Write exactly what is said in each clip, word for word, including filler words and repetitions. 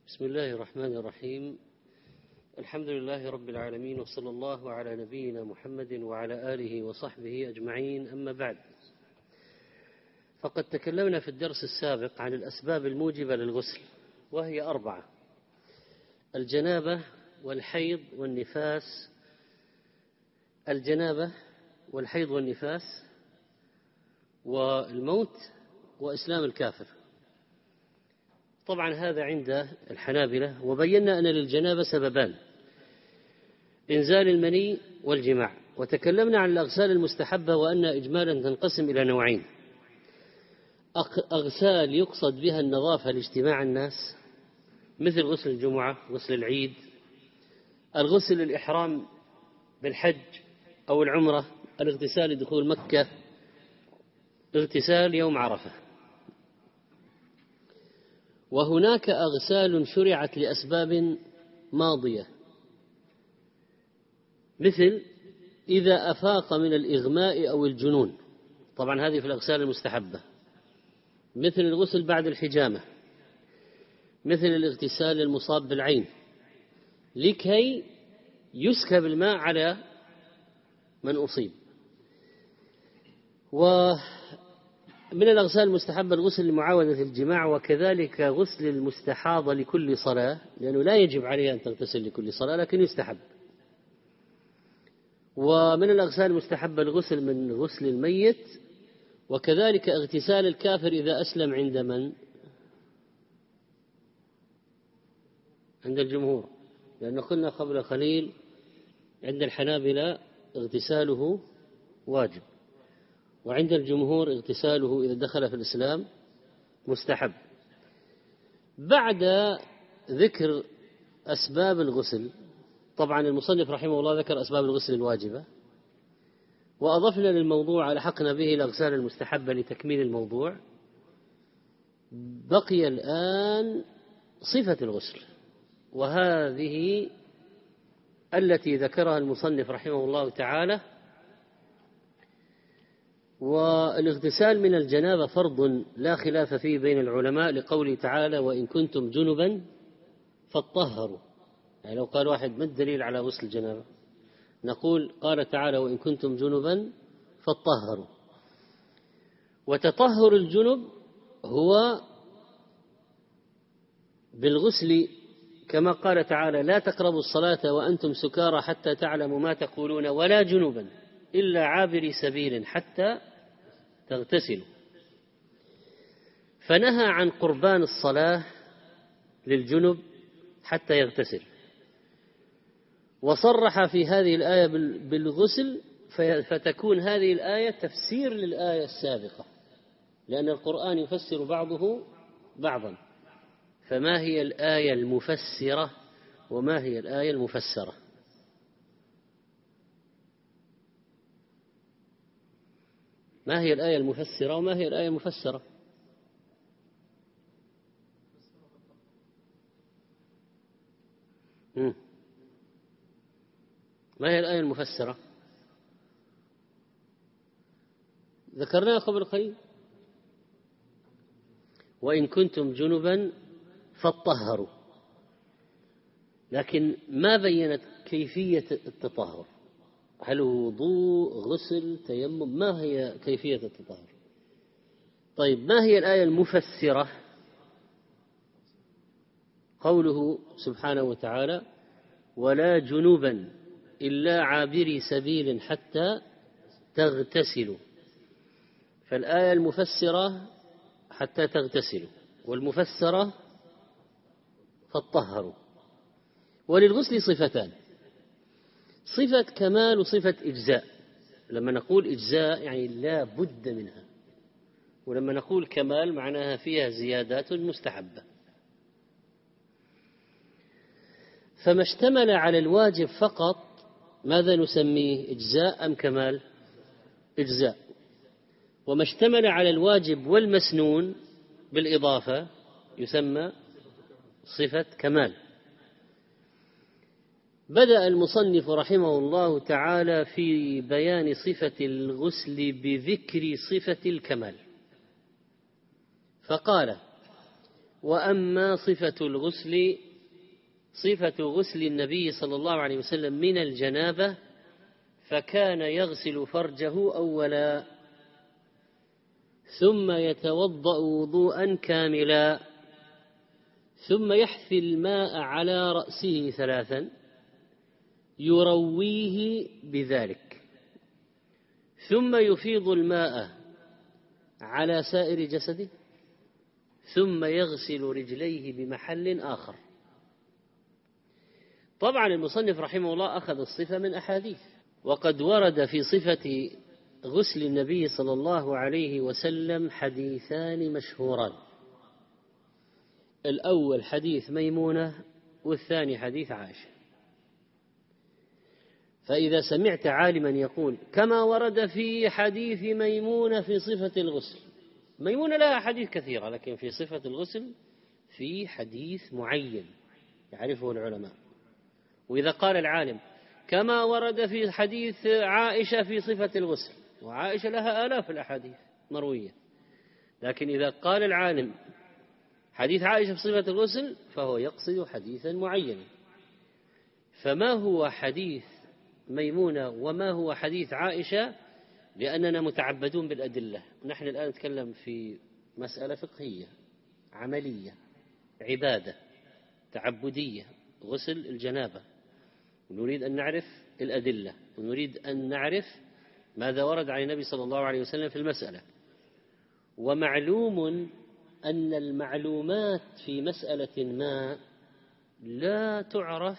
بسم الله الرحمن الرحيم. الحمد لله رب العالمين، وصلى الله على نبينا محمد وعلى آله وصحبه أجمعين، أما بعد، فقد تكلمنا في الدرس السابق عن الأسباب الموجبة للغسل، وهي أربعة: الجنابة والحيض والنفاس الجنابة والحيض والنفاس والموت وإسلام الكافر. طبعا هذا عند الحنابلة، وبينا أن للجنابة سببان: إنزال المني والجماع. وتكلمنا عن الأغسال المستحبة وأن إجمالا تنقسم إلى نوعين: أغسال يقصد بها النظافة لاجتماع الناس، مثل غسل الجمعة، غسل العيد، الغسل الإحرام بالحج أو العمرة، الاغتسال لدخول مكة، اغتسال يوم عرفة. وهناك أغسال شرعت لأسباب ماضية، مثل إذا أفاق من الإغماء أو الجنون، طبعا هذه في الأغسال المستحبة، مثل الغسل بعد الحجامة، مثل الاغتسال المصاب بالعين، لكي يسكب الماء على من أصيب. ومن الأغسال المستحبة الغسل لمعاودة الجماع، وكذلك غسل المستحاضة لكل صلاة، لأنه لا يجب عليها أن تغتسل لكل صلاة لكن يستحب. ومن الأغسال المستحبة الغسل من غسل الميت، وكذلك اغتسال الكافر إذا أسلم عند من؟ عند الجمهور، لأنه قلنا قبل قليل عند الحنابلة اغتساله واجب، وعند الجمهور اغتساله إذا دخل في الإسلام مستحب. بعد ذكر أسباب الغسل، طبعا المصنف رحمه الله ذكر أسباب الغسل الواجبة، وأضفنا للموضوع ألحقنا به الأغسال المستحبة لتكميل الموضوع. بقي الآن صفة الغسل، وهذه التي ذكرها المصنف رحمه الله تعالى. والاغتسال من الجنابة فرض لا خلاف فيه بين العلماء، لقوله تعالى: وإن كنتم جنبا فاطهروا. يعني لو قال واحد ما الدليل على غسل الجنابة، نقول قال تعالى: وإن كنتم جنبا فاطهروا. وتطهر الجنب هو بالغسل، كما قال تعالى: لا تقربوا الصلاة وأنتم سكارى حتى تعلموا ما تقولون ولا جنبا إلا عابري سبيل حتى تغتسلوا. فنهى عن قربان الصلاة للجنب حتى يغتسل، وصرح في هذه الآية بالغسل، فتكون هذه الآية تفسير للآية السابقة، لأن القرآن يفسر بعضه بعضا. فما هي الآية المفسرة وما هي الآية المفسرة؟ ما هي الآية المفسرة وما هي الآية المفسرة؟ مم. ما هي الآية المفسرة؟ ذكرناها قبل قليل: وإن كنتم جنبا فاطهروا، لكن ما بينت كيفية التطهر. هل هو وضوء، غسل، تيمم؟ ما هي كيفية التطهر؟ طيب، ما هي الآية المفسرة؟ قوله سبحانه وتعالى: ولا جنوبا إلا عابري سبيل حتى تغتسلوا. فالآية المفسرة حتى تغتسلوا، والمفسرة فاطهروا. وللغسل صفتان: صفة كمال وصفة إجزاء. لما نقول إجزاء يعني لا بد منها، ولما نقول كمال معناها فيها زيادات مستحبة. فما اشتمل على الواجب فقط ماذا نسميه؟ إجزاء أم كمال؟ إجزاء. وما اشتمل على الواجب والمسنون بالإضافة يسمى صفة كمال. بدأ المصنف رحمه الله تعالى في بيان صفة الغسل بذكر صفة الكمال، فقال: وأما صفة الغسل صفة غسل النبي صلى الله عليه وسلم من الجنابة فكان يغسل فرجه أولا ثم يتوضأ وضوءا كاملا ثم يحثي الماء على رأسه ثلاثا يرويه بذلك ثم يفيض الماء على سائر جسده ثم يغسل رجليه بمحل آخر. طبعا المصنف رحمه الله أخذ الصفة من أحاديث، وقد ورد في صفة غسل النبي صلى الله عليه وسلم حديثان مشهوران، الأول حديث ميمونة والثاني حديث عائشة. فإذا سمعت عالما يقول كما ورد في حديث ميمونة في صفة الغسل، ميمونة لها حديث كثيرة، لكن في صفة الغسل في حديث معين يعرفه العلماء. وإذا قال العالم كما ورد في حديث عائشة في صفة الغسل، وعائشة لها آلاف الأحاديث مروية، لكن إذا قال العالم حديث عائشة في صفة الغسل فهو يقصد حديثا معينا. فما هو حديث ميمونة وما هو حديث عائشة؟ لأننا متعبدون بالأدلة. نحن الآن نتكلم في مسألة فقهية عملية عبادة تعبدية، غسل الجنابة، ونريد أن نعرف الأدلة، ونريد أن نعرف ماذا ورد عن النبي صلى الله عليه وسلم في المسألة. ومعلوم أن المعلومات في مسألة ما لا تعرف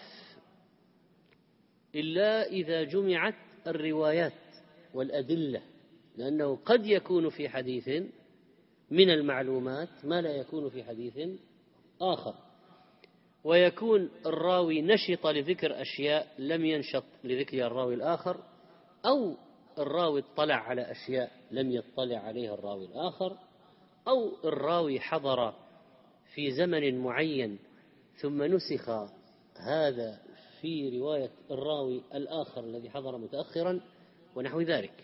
إلا إذا جمعت الروايات والأدلة، لأنه قد يكون في حديث من المعلومات ما لا يكون في حديث آخر، ويكون الراوي نشط لذكر أشياء لم ينشط لذكر الراوي الآخر، أو الراوي اطلع على أشياء لم يطلع عليها الراوي الآخر، أو الراوي حضر في زمن معين ثم نسخ هذا في رواية الراوي الآخر الذي حضر متأخرا ونحو ذلك.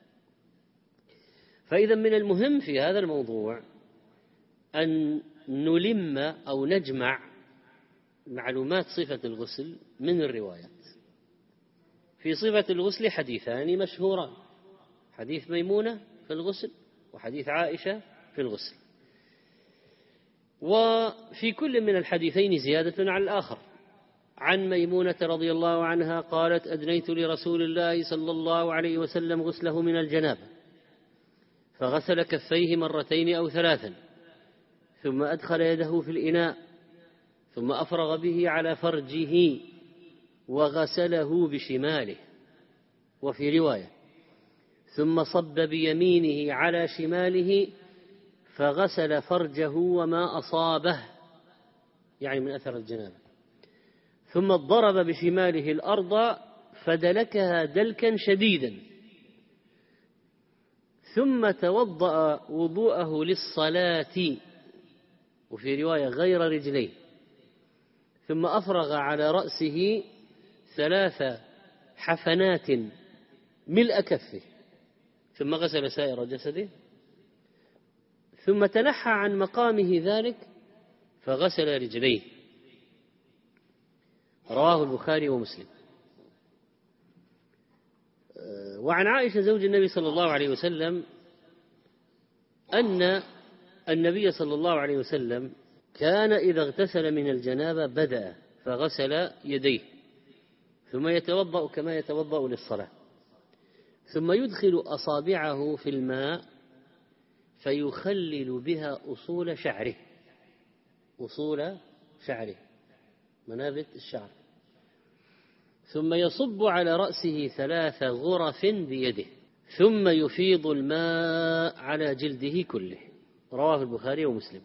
فإذا من المهم في هذا الموضوع أن نلم أو نجمع معلومات صفة الغسل من الروايات. في صفة الغسل حديثان مشهوران، حديث ميمونة في الغسل وحديث عائشة في الغسل، وفي كل من الحديثين زيادة على الآخر. عن ميمونة رضي الله عنها قالت أدنيت لرسول الله صلى الله عليه وسلم غسله من الجنابة فغسل كفيه مرتين أو ثلاثا ثم أدخل يده في الإناء ثم أفرغ به على فرجه وغسله بشماله. وفي رواية ثم صب بيمينه على شماله فغسل فرجه وما أصابه، يعني من أثر الجنابة، ثم ضرب بشماله الأرض فدلكها دلكا شديدا ثم توضأ وضوءه للصلاة، وفي رواية غير رجليه، ثم أفرغ على رأسه ثلاث حفنات ملء كفه ثم غسل سائر جسده، ثم تنحى عن مقامه ذلك فغسل رجليه. رواه البخاري ومسلم. وعن عائشة زوج النبي صلى الله عليه وسلم أن النبي صلى الله عليه وسلم كان إذا اغتسل من الجنابة بدأ فغسل يديه ثم يتوضأ كما يتوضأ للصلاة، ثم يدخل أصابعه في الماء فيخلل بها أصول شعره، أصول شعره منابت الشعر، ثم يصب على رأسه ثلاث غرف بيده ثم يفيض الماء على جلده كله. رواه البخاري ومسلم.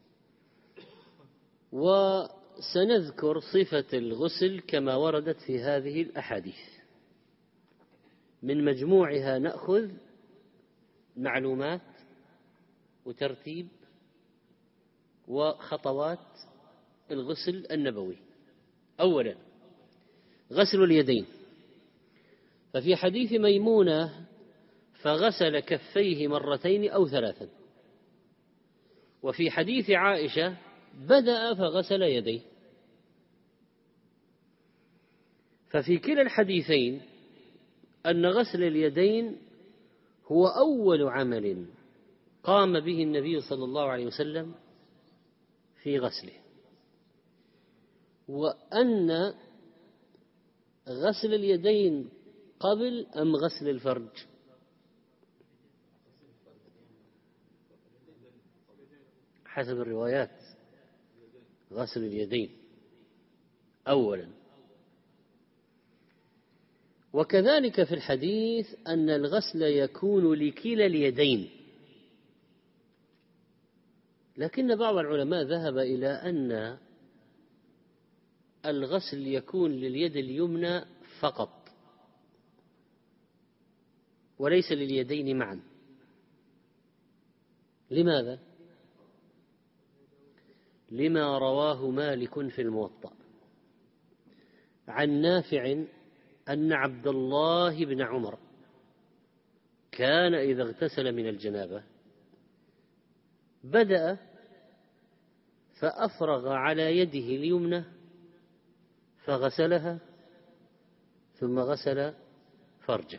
وسنذكر صفة الغسل كما وردت في هذه الأحاديث، من مجموعها نأخذ معلومات وترتيب وخطوات الغسل النبوي. أولا غسل اليدين، ففي حديث ميمونة فغسل كفيه مرتين أو ثلاثا، وفي حديث عائشة بدأ فغسل يديه. ففي كلا الحديثين أن غسل اليدين هو أول عمل قام به النبي صلى الله عليه وسلم في غسله، وأن غسل اليدين قبل أم غسل الفرج؟ حسب الروايات غسل اليدين أولا. وكذلك في الحديث أن الغسل يكون لكلا اليدين، لكن بعض العلماء ذهب إلى أن الغسل يكون لليد اليمنى فقط وليس لليدين معا. لماذا؟ لما رواه مالك في الموطأ عن نافع أن عبد الله بن عمر كان إذا اغتسل من الجنابة بدأ فأفرغ على يده اليمنى فغسلها ثم غسل فرجه.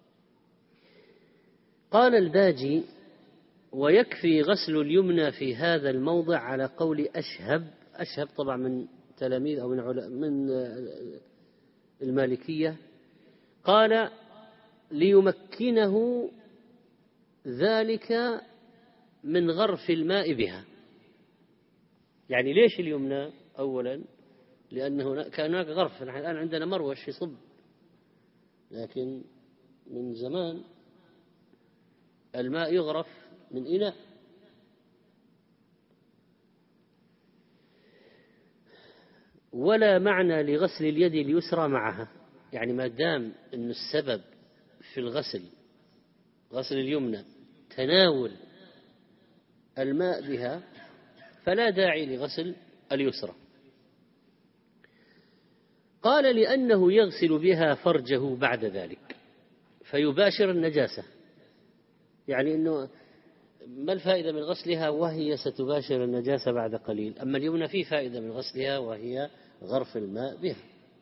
قال الباجي: ويكفي غسل اليمنى في هذا الموضع على قول أشهب. أشهب طبعا من تلاميذ أو من من المالكية، قال: ليمكنه ذلك من غرف الماء بها. يعني ليش اليمنى أولا؟ لأنه كان هناك غرف. الآن عندنا مروش يصب، لكن من زمان الماء يغرف من إناء. ولا معنى لغسل اليد اليسرى معها، يعني ما دام أن السبب في الغسل غسل اليمنى تناول الماء بها فلا داعي لغسل اليسرى. قال: لأنه يغسل بها فرجه بعد ذلك فيباشر النجاسة. يعني أنه ما الفائدة من غسلها وهي ستباشر النجاسة بعد قليل؟ أما اليمنى فيه فائدة من غسلها وهي غرف الماء بها.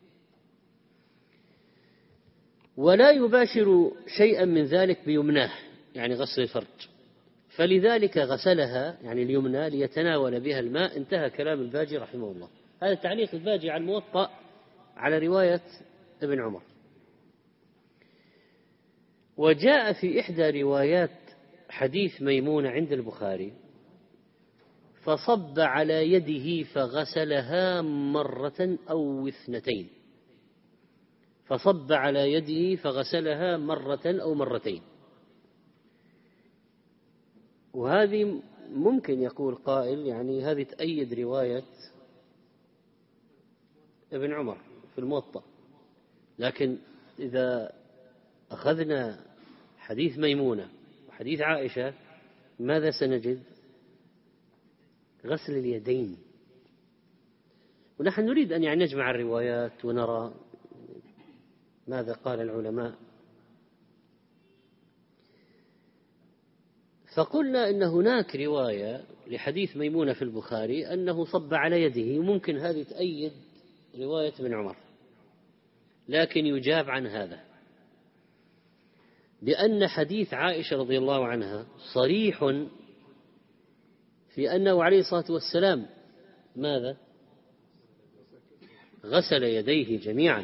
ولا يباشر شيئا من ذلك بيمناه، يعني غسل الفرج، فلذلك غسلها يعني اليمنى ليتناول بها الماء. انتهى كلام الباجي رحمه الله. هذا تعليق الباجي على الموطأ على رواية ابن عمر. وجاء في إحدى روايات حديث ميمونة عند البخاري: فصب على يده فغسلها مرة أو اثنتين. فصب على يده فغسلها مرة أو مرتين. وهذه ممكن يقول قائل يعني هذه تأيد رواية ابن عمر في الموطأ، لكن إذا أخذنا حديث ميمونة وحديث عائشة ماذا سنجد؟ غسل اليدين. ونحن نريد أن يعني نجمع الروايات ونرى ماذا قال العلماء. فقلنا إن هناك رواية لحديث ميمونة في البخاري أنه صب على يده، وممكن هذه تأيد رواية ابن عمر، لكن يجاب عن هذا لأن حديث عائشة رضي الله عنها صريح في أنه عليه الصلاة والسلام ماذا؟ غسل يديه جميعا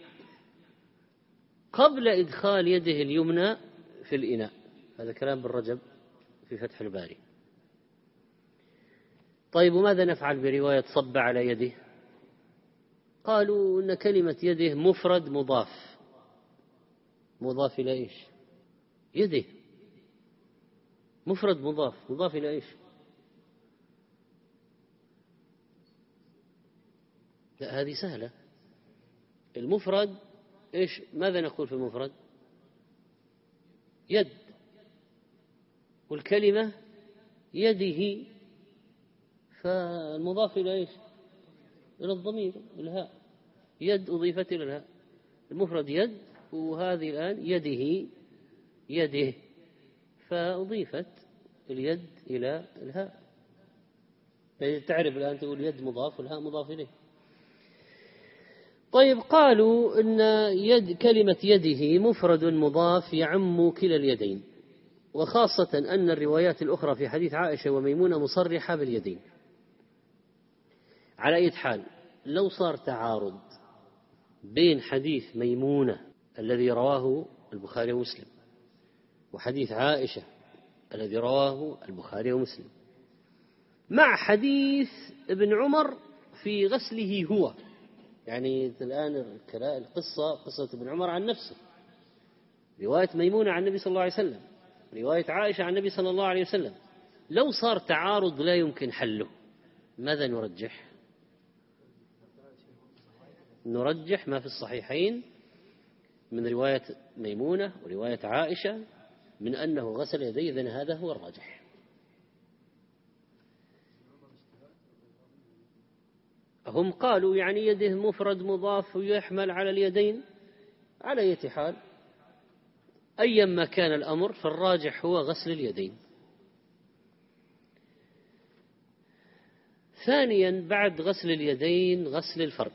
قبل إدخال يده اليمنى في الإناء. هذا كلام ابن رجب في فتح الباري. طيب وماذا نفعل برواية صب على يده؟ قالوا إن كلمة يده مفرد مضاف. مضاف إلى إيش؟ يده مفرد مضاف. مضاف إلى إيش؟ لا هذه سهلة. المفرد إيش؟ ماذا نقول في المفرد؟ يد. والكلمة يده، فالمضاف إلى إيش؟ إلى الضمير الهاء. يد أضيفت إلى الهاء. المفرد يد، وهذه الآن يده يده، فأضيفت اليد إلى الهاء. تعرف الآن تقول يد مضاف والهاء مضاف إليه. طيب قالوا إن يد كلمة يده مفرد مضاف يعم كلا اليدين، وخاصة أن الروايات الأخرى في حديث عائشة وميمونة مصرحة باليدين. على أي حال لو صار تعارض بين حديث ميمونة الذي رواه البخاري ومسلم وحديث عائشة الذي رواه البخاري ومسلم مع حديث ابن عمر في غسله هو، يعني الآن القصة قصة ابن عمر عن نفسه، رواية ميمونة عن النبي صلى الله عليه وسلم، رواية عائشة عن النبي صلى الله عليه وسلم، لو صار تعارض لا يمكن حله ماذا نرجح؟ نرجح ما في الصحيحين من رواية ميمونة ورواية عائشة من أنه غسل يديه، إذن هذا هو الراجح. هم قالوا يعني يده مفرد مضاف ويحمل على اليدين، على أي حال أيما كان الأمر فالراجح هو غسل اليدين. ثانيا بعد غسل اليدين غسل الفرج،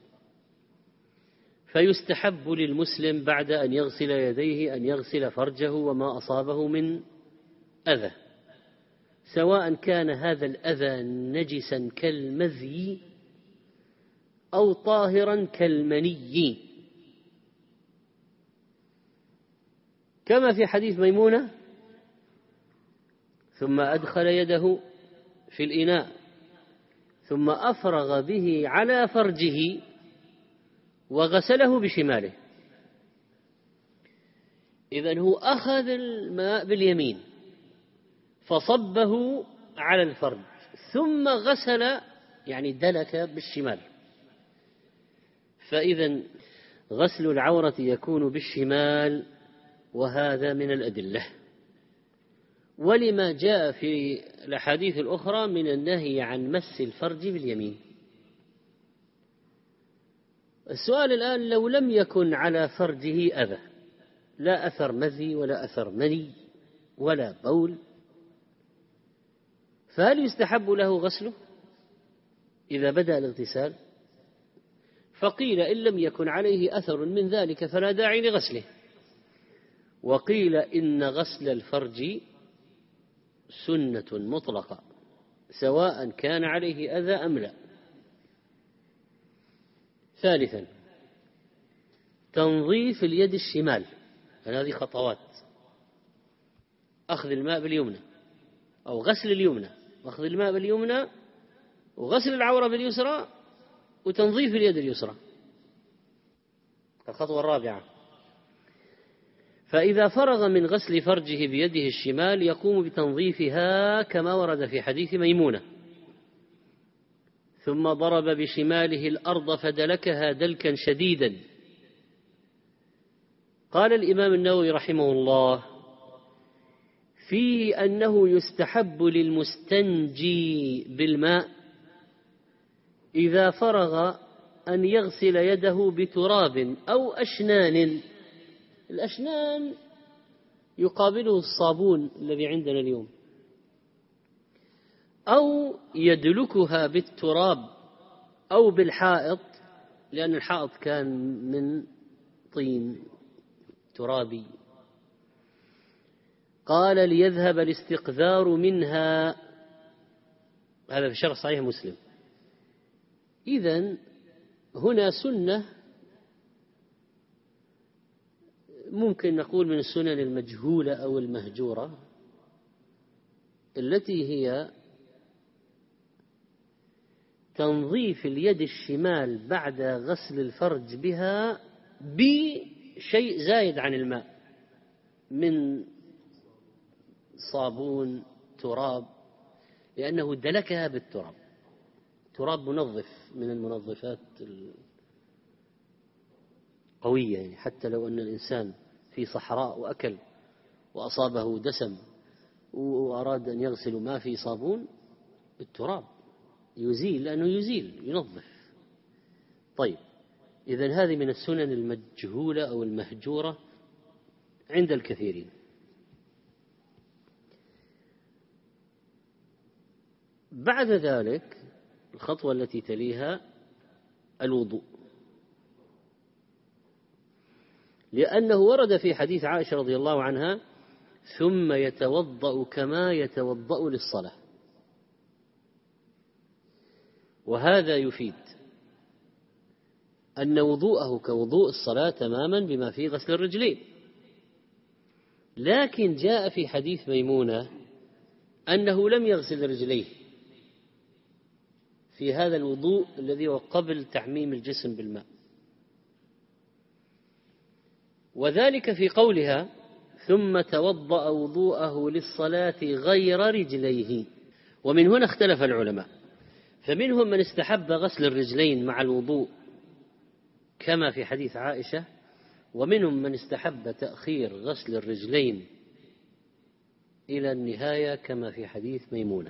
فيستحب للمسلم بعد أن يغسل يديه أن يغسل فرجه وما أصابه من أذى، سواء كان هذا الأذى نجسا كالمذي أو طاهرا كالمني، كما في حديث ميمونة ثم أدخل يده في الإناء ثم أفرغ به على فرجه وغسله بشماله. إذن هو أخذ الماء باليمين فصبه على الفرج ثم غسل، يعني دلك بالشمال، فإذا غسل العورة يكون بالشمال، وهذا من الأدلة، ولما جاء في الأحاديث الأخرى من النهي عن مس الفرج باليمين. السؤال الآن لو لم يكن على فرجه أذى، لا أثر مذي ولا أثر مني ولا بول، فهل يستحب له غسله إذا بدأ الاغتسال؟ فقيل إن لم يكن عليه أثر من ذلك فلا داعي لغسله، وقيل إن غسل الفرج سنة مطلقة سواء كان عليه أذى أم لا. ثالثا تنظيف اليد الشمال، هذه خطوات: أخذ الماء باليمنى أو غسل اليمنى، وأخذ الماء باليمنى وغسل العورة باليسرى وتنظيف اليد اليسرى. الخطوة الرابعة: فإذا فرغ من غسل فرجه بيده الشمال يقوم بتنظيفها كما ورد في حديث ميمونة، ثم ضرب بشماله الأرض فدلكها دلكا شديدا. قال الإمام النووي رحمه الله فيه أنه يستحب للمستنجي بالماء إذا فرغ أن يغسل يده بتراب أو أشنان. الأشنان يقابله الصابون الذي عندنا اليوم، أو يدلكها بالتراب أو بالحائط، لأن الحائط كان من طين ترابي. قال ليذهب الاستقذار منها، هذا في شرح صحيح مسلم. إذن هنا سنة ممكن نقول من السنن المجهولة أو المهجورة، التي هي تنظيف اليد الشمال بعد غسل الفرج بها بشيء زايد عن الماء من صابون تراب، لأنه دلكها بالتراب. تراب منظف من المنظفات القوية، يعني حتى لو أن الإنسان في صحراء وأكل وأصابه دسم وأراد أن يغسل ما في صابون، التراب يزيل، لأنه يزيل ينظف. طيب، إذن هذه من السنن المجهولة أو المهجورة عند الكثيرين. بعد ذلك الخطوة التي تليها الوضوء، لأنه ورد في حديث عائشة رضي الله عنها: ثم يتوضأ كما يتوضأ للصلاة. وهذا يفيد أن وضوءه كوضوء الصلاة تماما بما فيه غسل الرجلين. لكن جاء في حديث ميمونة أنه لم يغسل رجليه في هذا الوضوء الذي هو قبل تعميم الجسم بالماء، وذلك في قولها: ثم توضأ وضوءه للصلاة غير رجليه. ومن هنا اختلف العلماء، فمنهم من استحب غسل الرجلين مع الوضوء كما في حديث عائشة، ومنهم من استحب تأخير غسل الرجلين إلى النهاية كما في حديث ميمونة،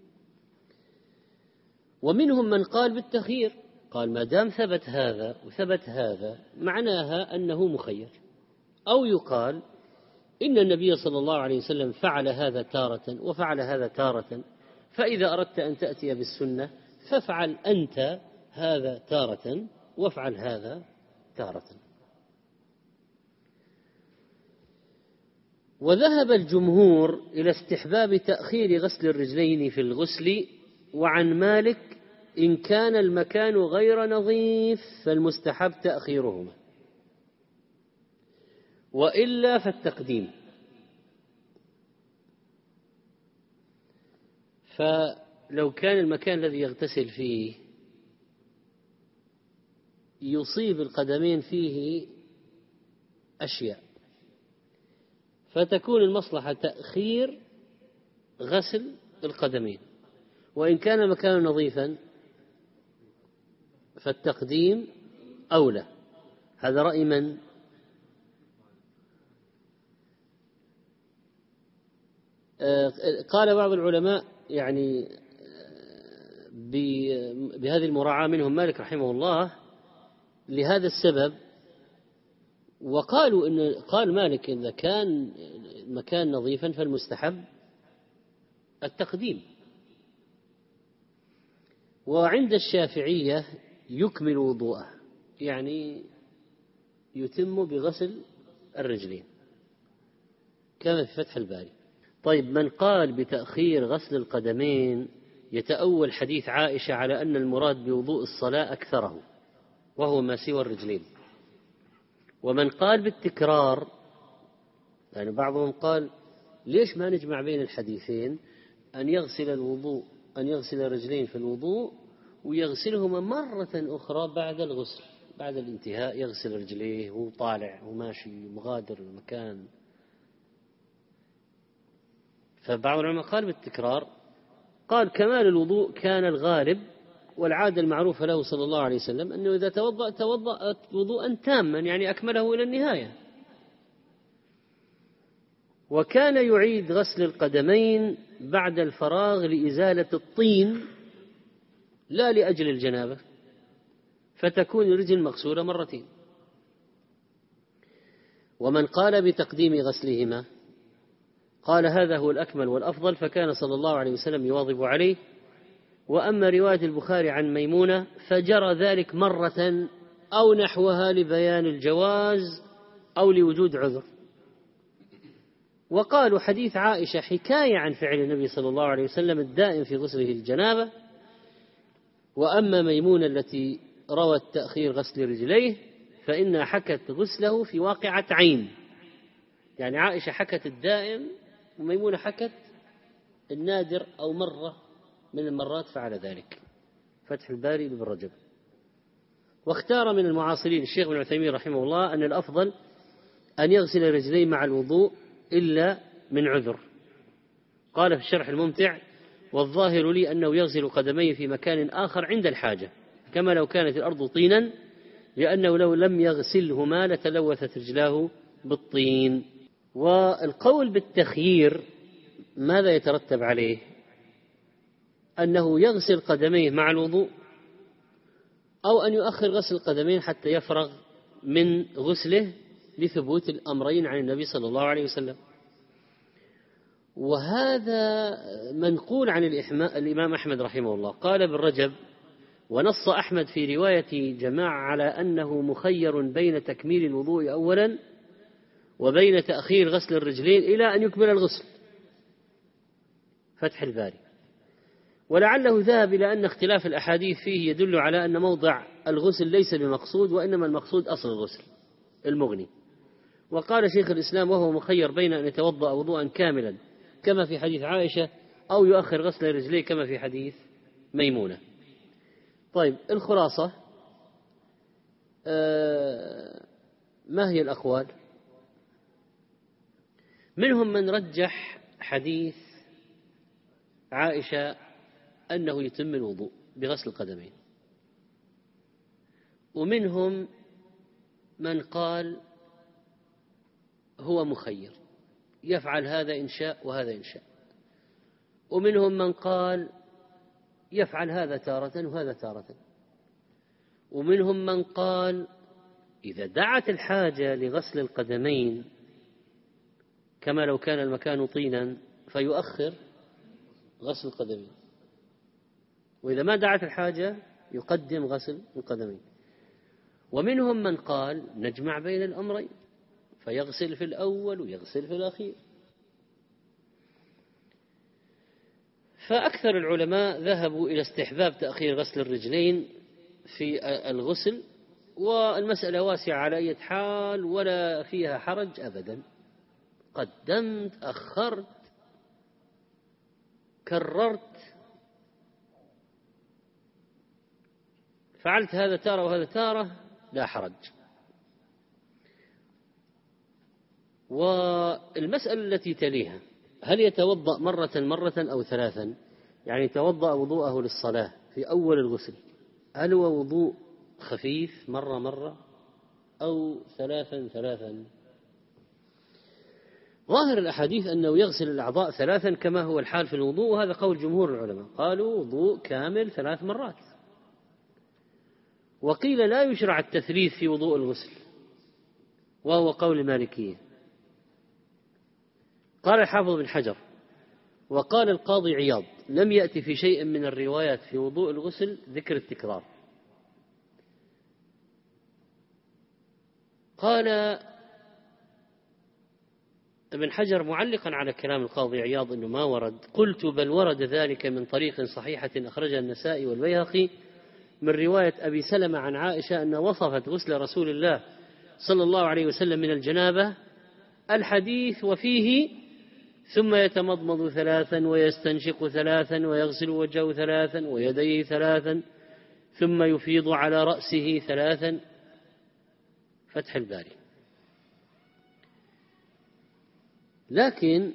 ومنهم من قال بالتخيير، قال ما دام ثبت هذا وثبت هذا معناها أنه مخير. أو يقال إن النبي صلى الله عليه وسلم فعل هذا تارة وفعل هذا تارة، فإذا أردت أن تأتي بالسنة فافعل أنت هذا تارة وافعل هذا تارة. وذهب الجمهور إلى استحباب تأخير غسل الرجلين في الغسل، وعن مالك إن كان المكان غير نظيف فالمستحب تأخيرهما، وإلا فالتقديم. فلو كان المكان الذي يغتسل فيه يصيب القدمين فيه أشياء، فتكون المصلحة تأخير غسل القدمين، وإن كان مكان نظيفا فالتقديم أولى. هذا رأي من؟ قال بعض العلماء يعني بهذه المراعاة، منهم مالك رحمه الله، لهذا السبب. وقالوا إن قال مالك إذا كان مكان نظيفا فالمستحب التقديم. وعند الشافعية يكمل وضوءه، يعني يتم بغسل الرجلين كما في فتح الباري. طيب، من قال بتأخير غسل القدمين يتأول حديث عائشة على أن المراد بوضوء الصلاة أكثره وهو ما سوى الرجلين. ومن قال بالتكرار، يعني بعضهم قال ليش ما نجمع بين الحديثين، أن يغسل الوضوء أن يغسل الرجلين في الوضوء ويغسلهما مرة أخرى بعد الغسل، بعد الانتهاء يغسل رجليه وهو طالع وماشي مغادر المكان. فبعض العلماء قال بالتكرار. قال كمال الوضوء كان الغالب والعادة المعروفة له صلى الله عليه وسلم أنه إذا توضأ توضأ وضوءا تاما، يعني أكمله إلى النهاية. وكان يعيد غسل القدمين بعد الفراغ لإزالة الطين لا لأجل الجنابة، فتكون الرجل مغسولة مرتين. ومن قال بتقديم غسلهما قال هذا هو الأكمل والأفضل، فكان صلى الله عليه وسلم يواظب عليه. وأما رواية البخاري عن ميمونة فجرى ذلك مرة أو نحوها لبيان الجواز أو لوجود عذر. وقالوا حديث عائشة حكاية عن فعل النبي صلى الله عليه وسلم الدائم في غسله الجنابة. وأما ميمونة التي روت تأخير غسل رجليه فإنها حكت غسله في واقعة عين، يعني عائشة حكت الدائم وميمونة حكت النادر أو مرة من المرات فعل ذلك. فتح الباري لابن رجب. واختار من المعاصرين الشيخ ابن عثيمين رحمه الله أن الأفضل أن يغسل رجليه مع الوضوء إلا من عذر. قال في الشرح الممتع: والظاهر لي أنه يغسل قدميه في مكان آخر عند الحاجة كما لو كانت الأرض طينا، لأنه لو لم يغسلهما لتلوثت رجلاه بالطين. والقول بالتخيير ماذا يترتب عليه؟ أنه يغسل قدميه مع الوضوء، أو أن يؤخر غسل القدمين حتى يفرغ من غسله لثبوت الأمرين عن النبي صلى الله عليه وسلم. وهذا منقول عن الإمام أحمد رحمه الله. قال ابن رجب: ونص أحمد في رواية جماعة على أنه مخير بين تكميل الوضوء أولا وبين تأخير غسل الرجلين إلى أن يكمل الغسل. فتح الباري. ولعله ذهب إلى أن اختلاف الأحاديث فيه يدل على أن موضع الغسل ليس بمقصود، وإنما المقصود أصل الغسل المغني. وقال شيخ الإسلام: وهو مخير بين أن يتوضأ وضوءا كاملا كما في حديث عائشة، أو يؤخر غسل رجليه كما في حديث ميمونة. طيب، الخلاصة آه ما هي الأقوال؟ منهم من رجح حديث عائشة أنه يتم الوضوء بغسل القدمين، ومنهم من قال هو مخير يفعل هذا إن شاء وهذا إن شاء، ومنهم من قال يفعل هذا تارة وهذا تارة، ومنهم من قال إذا دعت الحاجة لغسل القدمين كما لو كان المكان طينا فيؤخر غسل القدمين، وإذا ما دعت الحاجة يقدم غسل القدمين. ومنهم من قال نجمع بين الأمرين فيغسل في الأول ويغسل في الأخير. فأكثر العلماء ذهبوا إلى استحباب تأخير غسل الرجلين في الغسل، والمسألة واسعة على أي حال ولا فيها حرج أبدا. قدمت، أخرت، كررت، فعلت هذا تارة وهذا تارة، لا حرج. والمسألة التي تليها: هل يتوضأ مرة مرة أو ثلاثا؟ يعني توضأ وضوءه للصلاة في أول الغسل، هل هو وضوء خفيف مرة مرة أو ثلاثا ثلاثا؟ ظاهر الأحاديث أنه يغسل الأعضاء ثلاثا كما هو الحال في الوضوء، وهذا قول جمهور العلماء، قالوا وضوء كامل ثلاث مرات. وقيل لا يشرع التثليث في وضوء الغسل، وهو قول المالكية. قال الحافظ بن حجر: وقال القاضي عياض: لم يأتي في شيء من الروايات في وضوء الغسل ذكر التكرار. قال ابن حجر معلقا على كلام القاضي عياض أنه ما ورد: قلت بل ورد ذلك من طريق صحيحة أخرجها النسائي والبيهقي من رواية أبي سلمة عن عائشة أن وصفت غسل رسول الله صلى الله عليه وسلم من الجنابة الحديث وفيه: ثم يتمضمض ثلاثا ويستنشق ثلاثا ويغسل وجهه ثلاثا ويديه ثلاثا ثم يفيض على رأسه ثلاثا. فتح الباري. لكن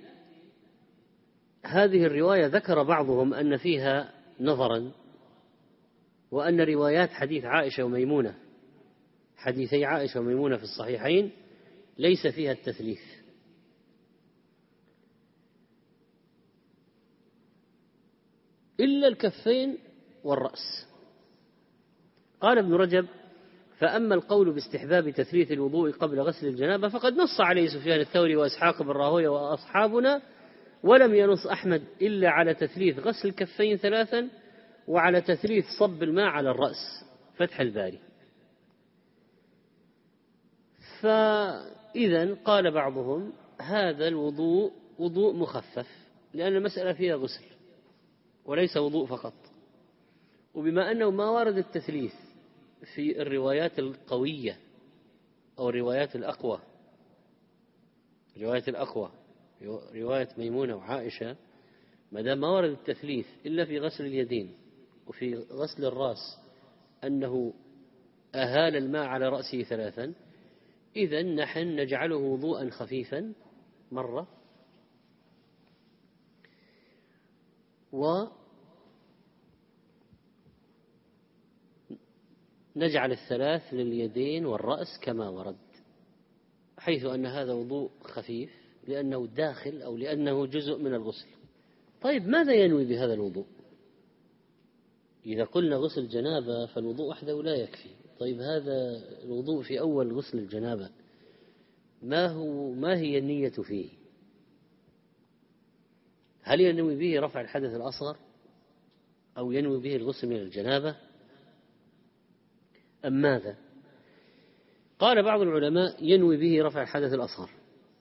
هذه الرواية ذكر بعضهم أن فيها نظرا، وأن روايات حديث عائشة وميمونة، حديثي عائشة وميمونة في الصحيحين، ليس فيها التثليث، إلا الكفين والرأس. قال ابن رجب: فأما القول باستحباب تثليث الوضوء قبل غسل الجنابة فقد نص عليه سفيان الثوري وإسحاق بن راهويه وأصحابنا، ولم ينص أحمد إلا على تثليث غسل الكفين ثلاثا وعلى تثليث صب الماء على الرأس. فتح الباري. فإذا قال بعضهم هذا الوضوء وضوء مخفف، لأن المسألة فيها غسل وليس وضوء فقط. وبما أنه ما ورد التثليث في الروايات القوية أو الروايات الأقوى، الروايات الأقوى رواية ميمونة وعائشة، ما دام ما ورد التثليث إلا في غسل اليدين وفي غسل الرأس أنه أهال الماء على رأسه ثلاثا، إذا نحن نجعله وضوءا خفيفا مرة، ونجعل الثلاث لليدين والرأس كما ورد، حيث أن هذا وضوء خفيف لأنه داخل أو لأنه جزء من الغسل. طيب، ماذا ينوي بهذا الوضوء؟ إذا قلنا غسل جنابة فالوضوء وحده لا يكفي. طيب، هذا الوضوء في أول غسل الجنابة ما هو ما هي النية فيه؟ هل ينوي به رفع الحدث الأصغر أو ينوي به الغسل من الجنابة أم ماذا؟ قال بعض العلماء ينوي به رفع الحدث الأصغر،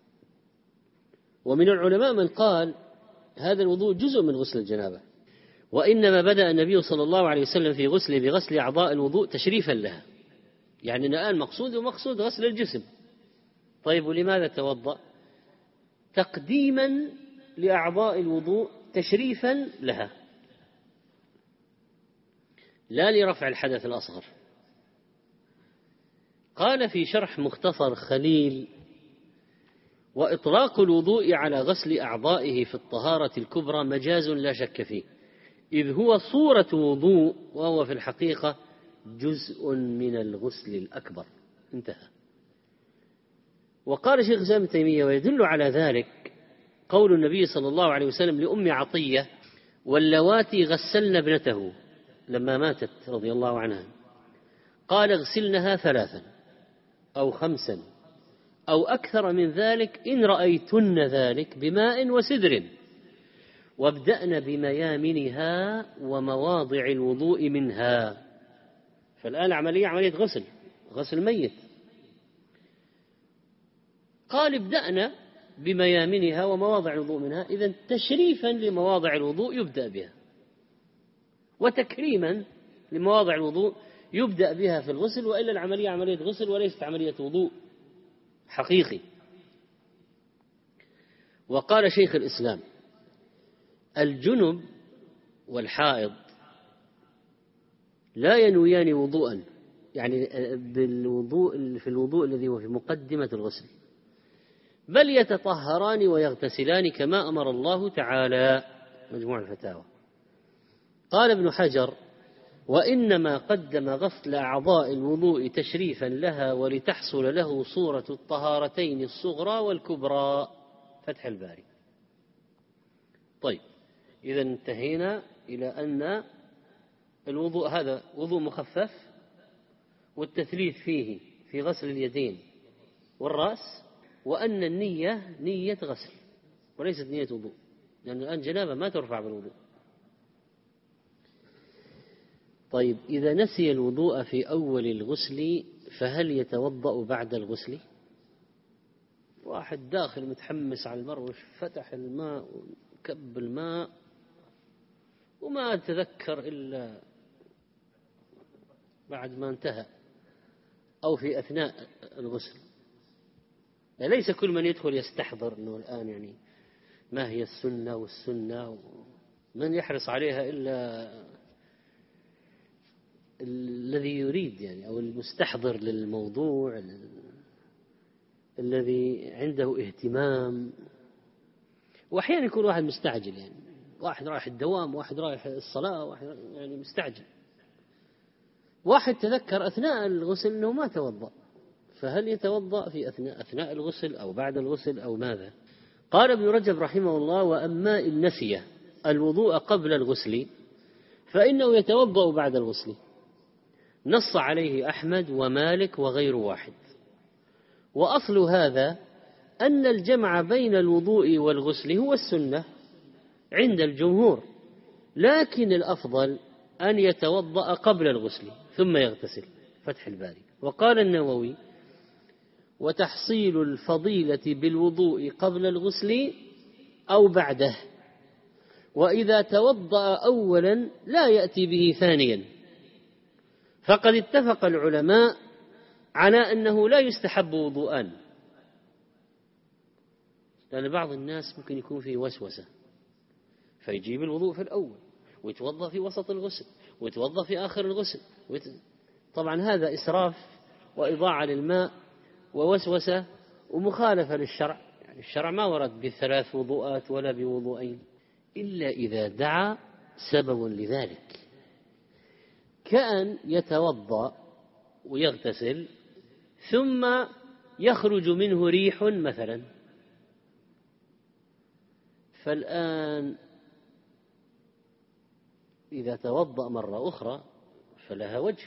ومن العلماء من قال هذا الوضوء جزء من غسل الجنابة، وإنما بدأ النبي صلى الله عليه وسلم في غسله بغسل أعضاء الوضوء تشريفا لها، يعني الآن مقصود ومقصود غسل الجسم. طيب ولماذا توضأ؟ تقديما لأعضاء الوضوء تشريفا لها، لا لرفع الحدث الأصغر. قال في شرح مختصر خليل: وإطلاق الوضوء على غسل أعضائه في الطهارة الكبرى مجاز لا شك فيه، إذ هو صورة وضوء، وهو في الحقيقة جزء من الغسل الأكبر. انتهى. وقال شيخ الإسلام ابن تيمية: ويدل على ذلك قول النبي صلى الله عليه وسلم لأم عطية: واللواتي غسلن ابنته لما ماتت رضي الله عنها، قال: اغسلنها ثلاثا أو خمسا أو أكثر من ذلك إن رأيتن ذلك بماء وسدر، وابدأن بميامنها ومواضع الوضوء منها. فالآن عملية عملية غسل غسل ميت. قال: ابدأنا بميامنها ومواضع الوضوء منها، إذن تشريفا لمواضع الوضوء يبدأ بها، وتكريما لمواضع الوضوء يبدأ بها في الغسل، وإلا العملية عملية غسل وليست عملية وضوء حقيقي. وقال شيخ الإسلام: الجنب والحائض لا ينويان وضوءا، يعني بالوضوء في الوضوء الذي هو في مقدمة الغسل، بل يتطهران ويغتسلان كما أمر الله تعالى. مجموع الفتاوى. قال ابن حجر: وإنما قدم غسل أعضاء الوضوء تشريفا لها ولتحصل له صورة الطهارتين الصغرى والكبرى. فتح الباري. طيب، إذا انتهينا إلى أن الوضوء هذا وضوء مخفف، والتثليث فيه في غسل اليدين والرأس، وأن النية نية غسل وليست نية وضوء، لأن الآن جنابة ما ترفع بالوضوء. طيب، إذا نسي الوضوء في أول الغسل فهل يتوضأ بعد الغسل؟ واحد داخل متحمس على المروش، فتح الماء وكب الماء وما تذكر إلا بعد ما انتهى أو في أثناء الغسل. يعني ليس كل من يدخل يستحضر أنه الآن يعني ما هي السنة والسنة، من يحرص عليها إلا الذي يريد يعني، أو المستحضر للموضوع الذي عنده اهتمام. وأحيانا يكون واحد مستعجل، يعني واحد رايح الدوام، واحد رايح الصلاة، واحد يعني مستعجل. واحد تذكر أثناء الغسل أنه ما توضأ، فهل يتوضأ في أثناء أثناء الغسل أو بعد الغسل أو ماذا؟ قال ابن رجب رحمه الله: وأما إن نسي الوضوء قبل الغسل فإنه يتوضأ بعد الغسل، نص عليه أحمد ومالك وغير واحد. وأصل هذا أن الجمع بين الوضوء والغسل هو السنة عند الجمهور، لكن الأفضل أن يتوضأ قبل الغسل ثم يغتسل. فتح الباري. وقال النووي: وتحصيل الفضيلة بالوضوء قبل الغسل أو بعده، وإذا توضأ أولا لا يأتي به ثانيا. فقد اتفق العلماء على أنه لا يستحب وضوءان، لأن بعض الناس ممكن يكون فيه وسوسة فيجيب الوضوء في الأول ويتوضأ في وسط الغسل ويتوضأ في آخر الغسل. طبعا هذا إسراف وإضاعة للماء ووسوسة ومخالفة للشرع. يعني الشرع ما ورد بثلاث وضوءات ولا بوضوءين إلا إذا دعا سبب لذلك، كأن يتوضأ ويغتسل ثم يخرج منه ريح مثلا، فالآن إذا توضأ مرة أخرى فلها وجه.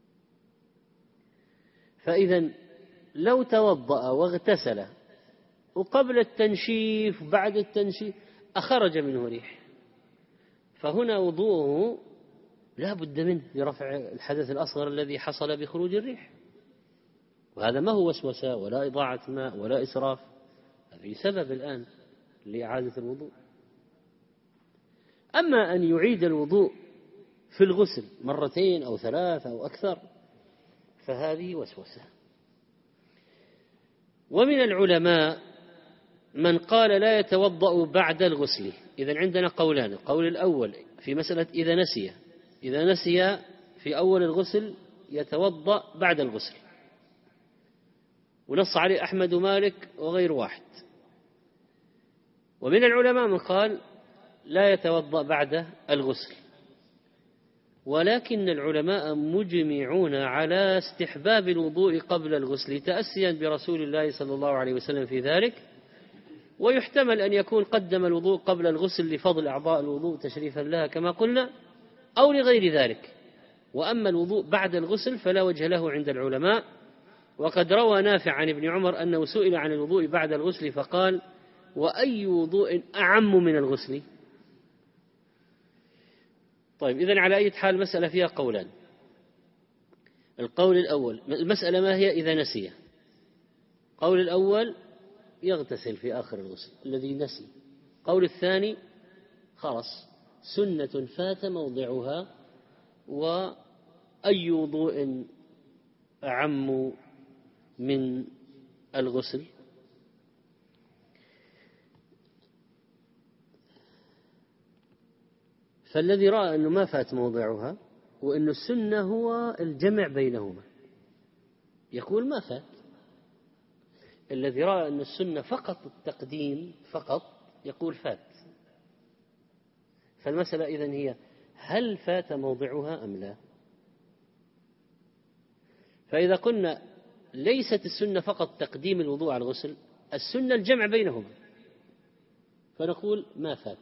فإذا لو توضأ واغتسل وقبل التنشيف بعد التنشيف أخرج منه ريح، فهنا وضوءه لا بد منه لرفع الحدث الأصغر الذي حصل بخروج الريح، وهذا ما هو وسوسة ولا إضاعة ماء ولا إسراف، هذه سبب الآن لإعادة الوضوء. أما أن يعيد الوضوء في الغسل مرتين أو ثلاث أو أكثر فهذه وسوسة. ومن العلماء من قال لا يتوضأ بعد الغسل. إذن عندنا قولان، القول الأول في مسألة إذا نسي إذا نسي في أول الغسل يتوضأ بعد الغسل، ونص عليه أحمد ومالك وغير واحد. ومن العلماء من قال لا يتوضأ بعد الغسل، ولكن العلماء مجمعون على استحباب الوضوء قبل الغسل تأسيا برسول الله صلى الله عليه وسلم في ذلك، ويحتمل أن يكون قدم الوضوء قبل الغسل لفضل أعضاء الوضوء تشريفا لها كما قلنا، أو لغير ذلك. وأما الوضوء بعد الغسل فلا وجه له عند العلماء. وقد روى نافع عن ابن عمر أنه سئل عن الوضوء بعد الغسل فقال: وأي وضوء أعم من الغسل؟ طيب، إذن على أي حال مسألة فيها قولان. القول الأول، المسألة ما هي إذا نسي؟ قول الأول يغتسل في آخر الغسل الذي نسي. قول الثاني خلاص سنة فات موضعها، وأي وضوء أعم من الغسل؟ فالذي رأى أنه ما فات موضعها وأن السنة هو الجمع بينهما يقول ما فات. الذي رأى أن السنة فقط التقديم فقط يقول فات. فالمسألة إذن هي هل فات موضعها أم لا؟ فإذا قلنا ليست السنة فقط تقديم الوضوء على الغسل، السنة الجمع بينهما، فنقول ما فات.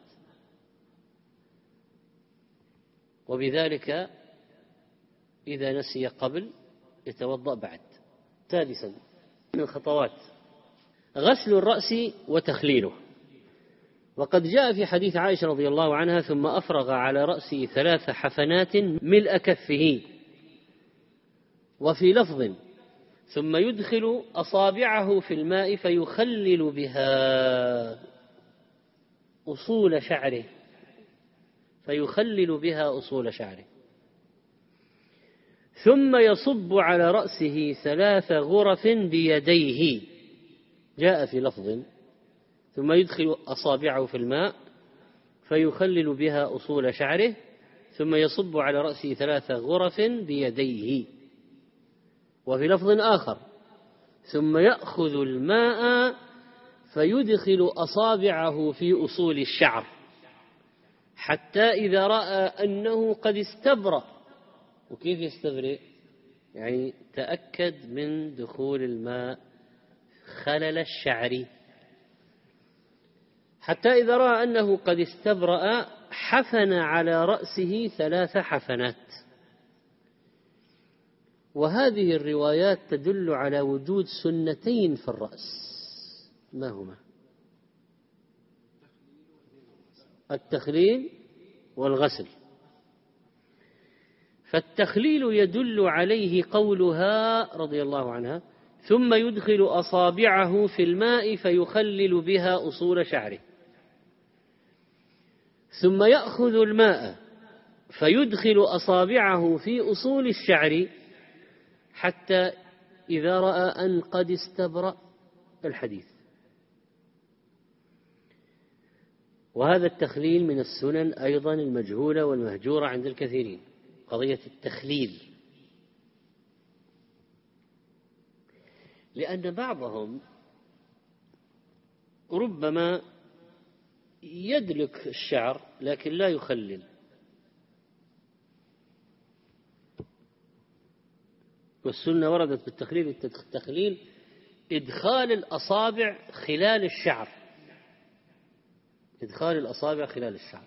وبذلك إذا نسي قبل يتوضأ بعد. ثالثا من الخطوات غسل الرأس وتخليله. وقد جاء في حديث عائشة رضي الله عنها: ثم أفرغ على رأسه ثلاث حفنات ملء كفه. وفي لفظ: ثم يدخل أصابعه في الماء فيخلل بها أصول شعره فيخلل بها أصول شعره ثم يصب على رأسه ثلاث غرف بيديه. جاء في لفظ: ثم يدخل أصابعه في الماء فيخلل بها أصول شعره ثم يصب على رأسه ثلاث غرف بيديه. وفي لفظ آخر: ثم يأخذ الماء فيدخل أصابعه في أصول الشعر حتى إذا رأى أنه قد استبرأ. وكيف يستبرئ؟ يعني تأكد من دخول الماء خلل الشعر. حتى إذا رأى أنه قد استبرأ حفن على رأسه ثلاث حفنات. وهذه الروايات تدل على وجود سنتين في الرأس. ما هما؟ التخليل والغسل. فالتخليل يدل عليه قولها رضي الله عنها: ثم يدخل أصابعه في الماء فيخلل بها أصول شعره ثم يأخذ الماء فيدخل أصابعه في أصول الشعر حتى إذا رأى أن قد استبرأ الحديث. وهذا التخليل من السنن أيضا المجهولة والمهجورة عند الكثيرين، قضية التخليل، لأن بعضهم ربما يدلك الشعر لكن لا يخلل. والسنة وردت بالتخليل التخليل إدخال الأصابع خلال الشعر إدخال الأصابع خلال الشعر.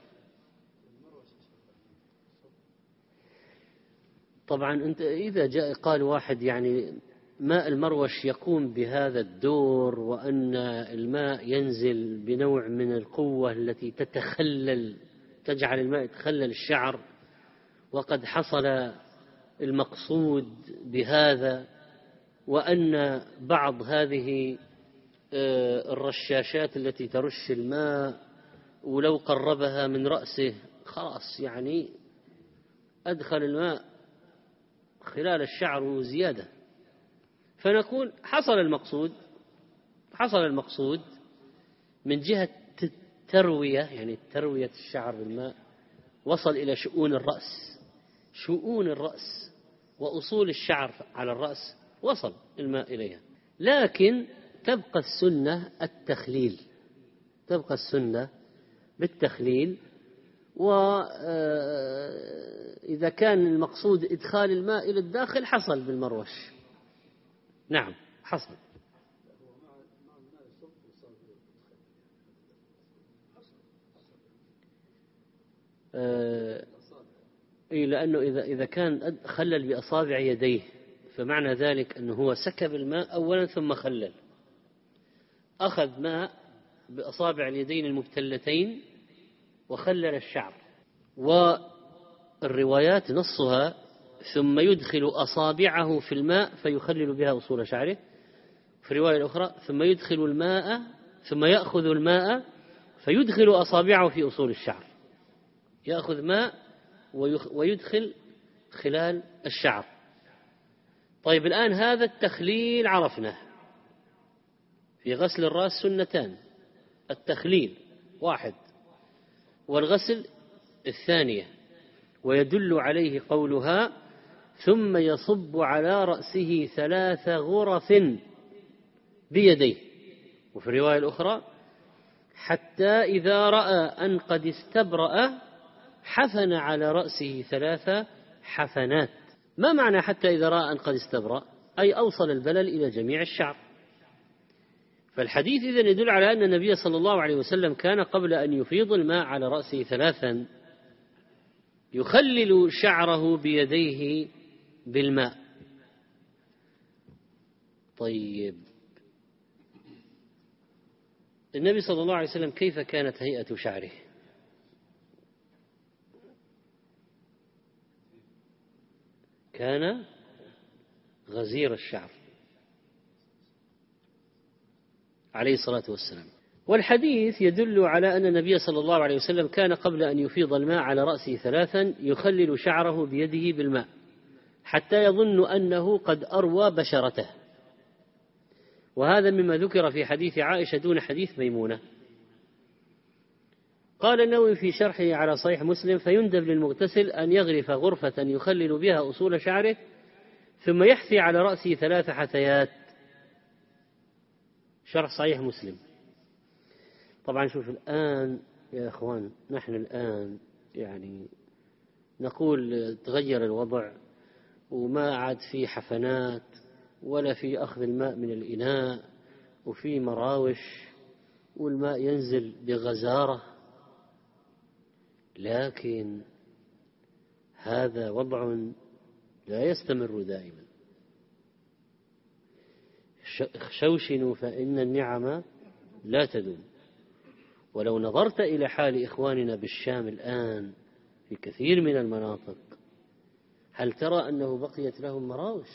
طبعا أنت إذا جاء قال واحد يعني ماء المروش يقوم بهذا الدور، وأن الماء ينزل بنوع من القوة التي تتخلل تجعل الماء يتخلل الشعر، وقد حصل المقصود بهذا، وأن بعض هذه الرشاشات التي ترش الماء ولو قربها من رأسه خلاص يعني أدخل الماء خلال الشعر وزيادة. فنقول حصل المقصود حصل المقصود من جهة التروية، يعني تروية الشعر بالماء، وصل إلى شؤون الرأس شؤون الرأس وأصول الشعر على الرأس، وصل الماء إليها. لكن تبقى السنة التخليل تبقى السنة بالتخليل، وإذا كان المقصود إدخال الماء إلى الداخل حصل بالمروش. نعم حصل. آه إيه لأنه إذا إذا كان خلل بأصابع يديه فمعنى ذلك أنه هو سكب الماء أولا ثم خلل، أخذ ماء بأصابع اليدين المبتلتين وخلل الشعر. والروايات نصها ثم يدخل أصابعه في الماء فيخلل بها أصول شعره، في الرواية الأخرى ثم يدخل الماء ثم يأخذ الماء فيدخل أصابعه في أصول الشعر، يأخذ ماء ويدخل خلال الشعر. طيب الآن هذا التخليل عرفناه. في غسل الرأس سنتان، التخليل واحد والغسل الثانية، ويدل عليه قولها ثم يصب على رأسه ثلاث غرف بيديه، وفي الرواية الأخرى حتى إذا رأى أن قد استبرأ حفن على رأسه ثلاث حفنات. ما معنى حتى إذا رأى أن قد استبرأ؟ أي أوصل البلل إلى جميع الشعر. فالحديث إذن يدل على أن النبي صلى الله عليه وسلم كان قبل أن يفيض الماء على رأسه ثلاثا يخلل شعره بيديه بالماء. طيب النبي صلى الله عليه وسلم كيف كانت هيئة شعره؟ كان غزير الشعر عليه الصلاة والسلام. والحديث يدل على أن النبي صلى الله عليه وسلم كان قبل أن يفيض الماء على رأسه ثلاثا يخلل شعره بيده بالماء حتى يظن أنه قد أروى بشرته، وهذا مما ذكر في حديث عائشة دون حديث ميمونة. قال النووي في شرحه على صحيح مسلم فيندب للمغتسل أن يغرف غرفة يخلل بها أصول شعره ثم يحثي على رأسه ثلاث حثيات. شرح صحيح مسلم. طبعا شوف الآن يا أخوان، نحن الآن يعني نقول تغير الوضع وما عاد في حفنات ولا في أخذ الماء من الإناء وفي مراوش والماء ينزل بغزارة، لكن هذا وضع لا يستمر دائما. شوشنوا فإن النعم لا تدوم. ولو نظرت إلى حال إخواننا بالشام الآن في كثير من المناطق هل ترى أنه بقيت لهم مراوش؟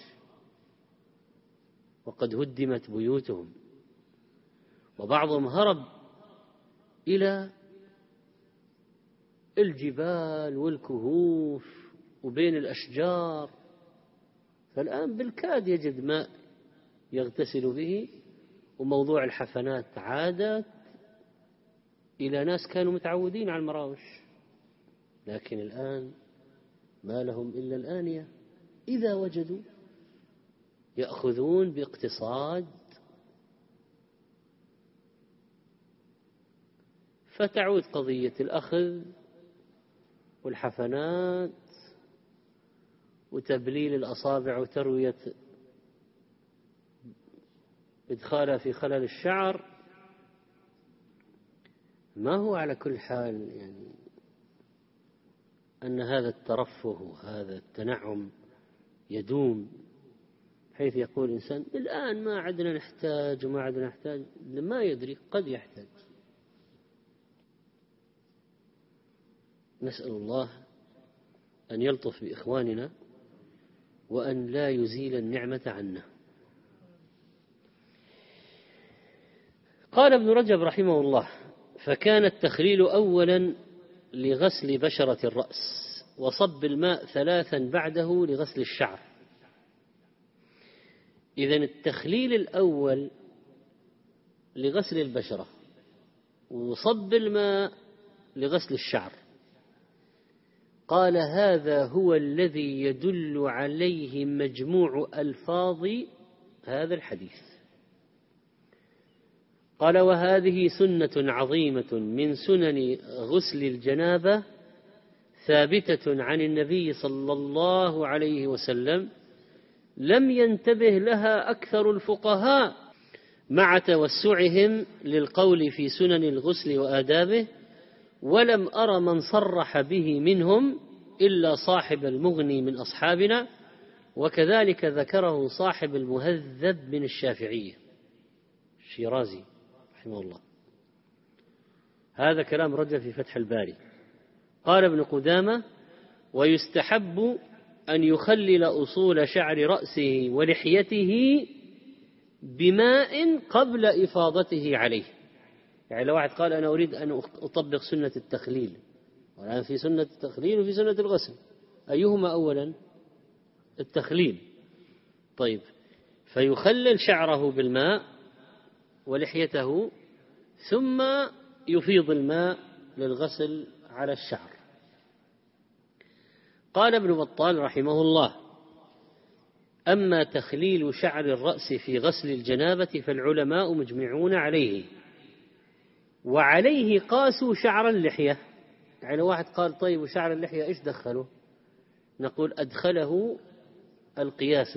وقد هدمت بيوتهم، وبعضهم هرب إلى الجبال والكهوف وبين الأشجار، فالآن بالكاد يجد ماء يغتسل به. وموضوع الحفنات عادت إلى ناس كانوا متعودين على المراوش، لكن الآن ما لهم إلا الآنية، إذا وجدوا يأخذون باقتصاد، فتعود قضية الأخذ والحفنات وتبليل الأصابع وتروية إدخالها في خلل الشعر. ما هو على كل حال يعني أن هذا الترفه وهذا التنعم يدوم، حيث يقول الإنسان الآن ما عدنا نحتاج وما عدنا نحتاج، ما يدري قد يحتاج. نسأل الله أن يلطف بإخواننا وأن لا يزيل النعمة عنا. قال ابن رجب رحمه الله: فكان التخليل أولا لغسل بشرة الرأس، وصب الماء ثلاثا بعده لغسل الشعر. إذن التخليل الأول لغسل البشرة، وصب الماء لغسل الشعر. قال: هذا هو الذي يدل عليه مجموع ألفاظ هذا الحديث. قال: وهذه سنة عظيمة من سنن غسل الجنابة ثابتة عن النبي صلى الله عليه وسلم، لم ينتبه لها أكثر الفقهاء مع توسعهم للقول في سنن الغسل وآدابه، ولم أر من صرح به منهم إلا صاحب المغني من أصحابنا، وكذلك ذكره صاحب المهذب من الشافعية الشيرازي رحمه الله. هذا كلام رجل في فتح الباري. قال ابن قدامة: ويستحب أن يخلل أصول شعر رأسه ولحيته بماء قبل إفاضته عليه. يعني لو واحد قال أنا أريد أن أطبق سنة التخليل، والآن في سنة التخليل وفي سنة الغسل، أيهما أولا؟ التخليل. طيب، فيخلل شعره بالماء ولحيته، ثم يفيض الماء للغسل على الشعر. قال ابن بطال رحمه الله: أما تخليل شعر الرأس في غسل الجنابة فالعلماء مجمعون عليه، وعليه قاسوا شعر اللحية. يعني لو واحد قال طيب وشعر اللحية إيش دخله؟ نقول أدخله القياس.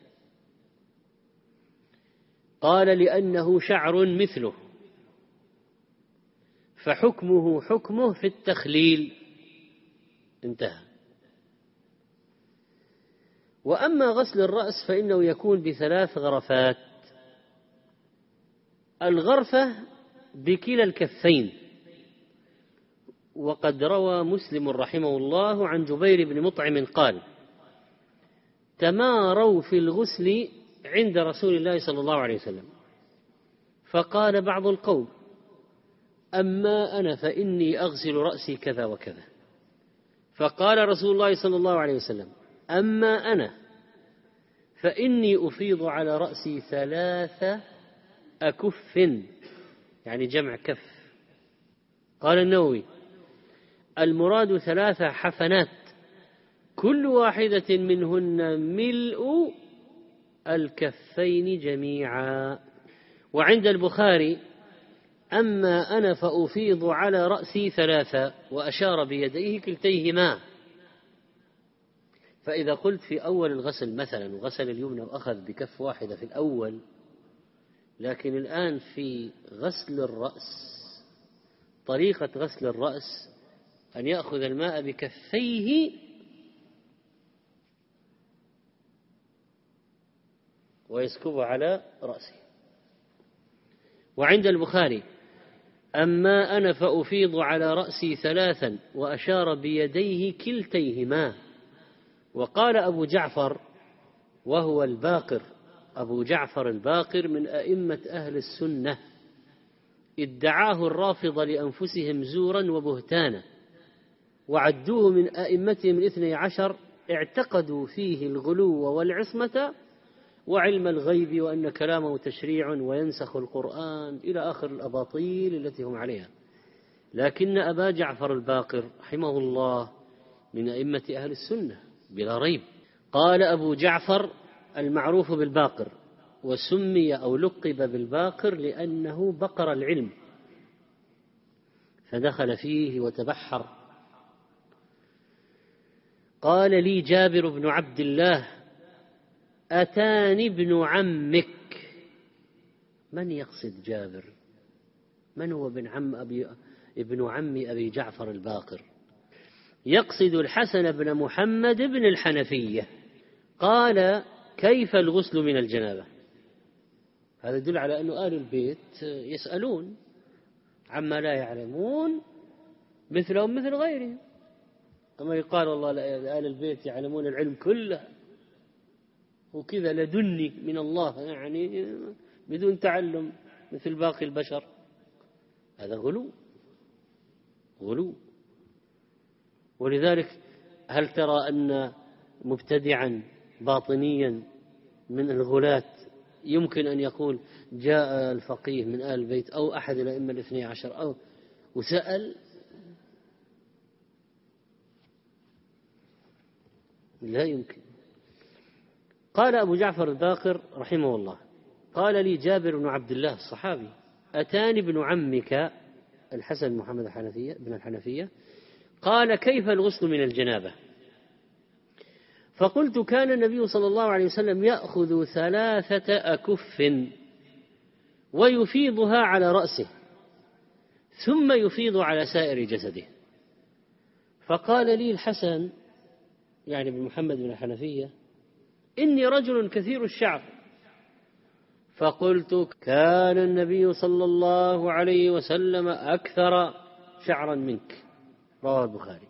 قال: لأنه شعر مثله، فحكمه حكمه في التخليل. انتهى. وأما غسل الرأس فإنه يكون بثلاث غرفات: الغرفة بكلا الكفين، وقد روى مسلم رحمه الله عن جبير بن مطعم قال: تماروا في الغسل عند رسول الله صلى الله عليه وسلم، فقال بعض القوم: أما أنا فإني أغسل رأسي كذا وكذا. فقال رسول الله صلى الله عليه وسلم: أما أنا فإني أفيض على رأسي ثلاث أكف، يعني جمع كف. قال النووي: المراد ثلاث حفنات كل واحدة منهن ملء الكفين جميعا. وعند البخاري: أما أنا فأفيض على رأسي ثلاثة، وأشار بيديه كلتيهما. فإذا قلت في أول الغسل مثلا وغسل اليمنى وأخذ بكف واحدة في الأول، لكن الآن في غسل الرأس طريقة غسل الرأس أن يأخذ الماء بكفيه ويسكبه على رأسه. وعند البخاري: أما أنا فأفيض على رأسي ثلاثا، وأشار بيديه كلتيهما. وقال أبو جعفر، وهو الباقر، أبو جعفر الباقر من أئمة أهل السنة، ادعاه الرافضة لأنفسهم زورا وبهتانا، وعدوه من أئمتهم الاثني عشر، اعتقدوا فيه الغلو والعصمة وعلم الغيب، وأن كلامه تشريع وينسخ القرآن، إلى آخر الأباطيل التي هم عليها. لكن أبا جعفر الباقر رحمه الله من أئمة أهل السنة بلا ريب. قال أبو جعفر المعروف بالباقر، وسمي أو لقب بالباقر لأنه بقر العلم فدخل فيه وتبحر. قال لي جابر بن عبد الله: أتاني ابن عمك. من يقصد جابر؟ من هو ابن عم أبي ابن عم أبي جعفر الباقر؟ يقصد الحسن بن محمد بن الحنفية. قال كيف الغسل من الجنابة؟ هذا يدل على أن آل البيت يسألون عما لا يعلمون مثلهم مثل غيرهم. أما يقال والله آل البيت يعلمون العلم كله وكذا لدني من الله يعني بدون تعلم مثل باقي البشر، هذا غلو غلو. ولذلك هل ترى أن مبتدعا باطنيا من الغلاة يمكن أن يقول جاء الفقيه من آل البيت أو أحد الأئمة الاثني عشر أو وسأل؟ لا يمكن. قال أبو جعفر الباقر رحمه الله قال لي جابر بن عبد الله الصحابي أتاني ابن عمك الحسن بن محمد الحنفية بن الحنفية قال كيف الغسل من الجنابة؟ فقلت كان النبي صلى الله عليه وسلم يأخذ ثلاثة أكف ويفيضها على رأسه ثم يفيض على سائر جسده. فقال لي الحسن يعني بن محمد بن الحنفية إني رجل كثير الشعر. فقلت كان النبي صلى الله عليه وسلم أكثر شعرا منك. رواه البخاري.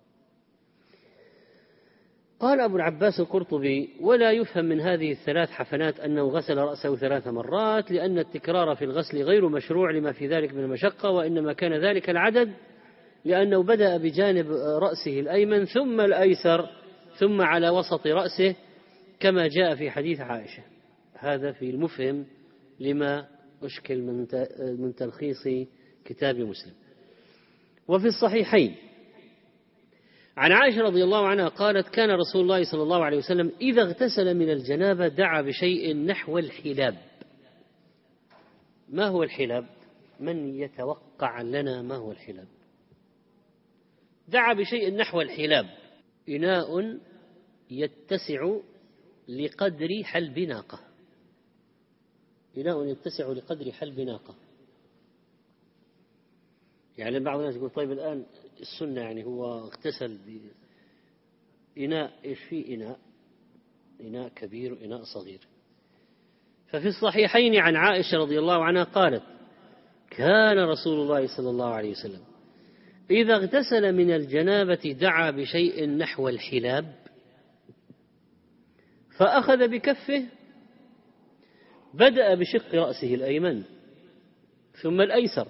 قال أبو العباس القرطبي ولا يفهم من هذه الثلاث حفنات أنه غسل رأسه ثلاث مرات، لأن التكرار في الغسل غير مشروع لما في ذلك من المشقة، وإنما كان ذلك العدد لأنه بدأ بجانب رأسه الأيمن ثم الأيسر ثم على وسط رأسه كما جاء في حديث عائشة. هذا في المفهم لما أشكل من تلخيص كتاب مسلم. وفي الصحيحين عن عائشة رضي الله عنها قالت كان رسول الله صلى الله عليه وسلم إذا اغتسل من الجنابة دعا بشيء نحو الحلاب. ما هو الحلاب؟ من يتوقع لنا ما هو الحلاب؟ دعا بشيء نحو الحلاب، إناء يتسع لقدر حلب ناقة، إناء يتسع لقدر حلب ناقة. يعني بعض الناس يقول طيب الآن السنة يعني هو اغتسل بإناء، إيش فيه إناء؟ إناء كبير وإناء صغير. ففي الصحيحين عن عائشة رضي الله عنها قالت كان رسول الله صلى الله عليه وسلم إذا اغتسل من الجنابة دعا بشيء نحو الحلاب فأخذ بكفه، بدأ بشق رأسه الأيمن ثم الأيسر،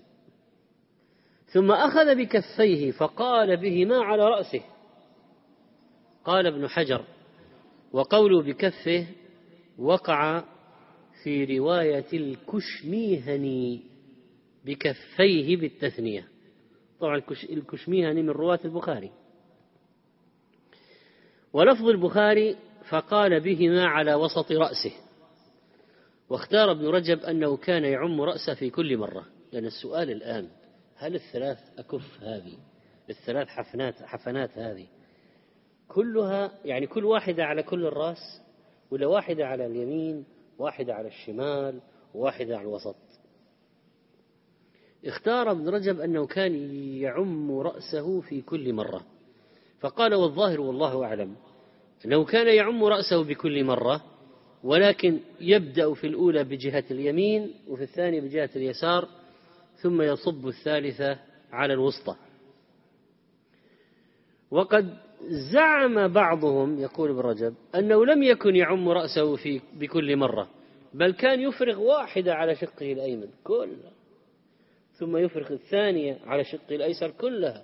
ثم أخذ بكفيه فقال بهما على رأسه. قال ابن حجر وقوله بكفه وقع في رواية الكشميهني بكفيه بالتثنية. طبعا الكشميهني من رواة البخاري، ولفظ البخاري فقال بهما على وسط رأسه. واختار ابن رجب أنه كان يعم رأسه في كل مرة، لأن السؤال الآن هل الثلاث أكف هذه الثلاث حفنات حفنات هذه كلها يعني كل واحدة على كل الرأس، ولا واحدة على اليمين واحدة على الشمال واحدة على الوسط؟ اختار ابن رجب أنه كان يعم رأسه في كل مرة، فقال والظاهر والله أعلم أنه كان يعم رأسه بكل مرة، ولكن يبدأ في الأولى بجهة اليمين وفي الثانية بجهة اليسار ثم يصب الثالثة على الوسطى. وقد زعم بعضهم يقول ابن رجب أنه لم يكن يعم رأسه في بكل مرة، بل كان يفرغ واحدة على شقه الأيمن كلها ثم يفرغ الثانية على شقه الأيسر كلها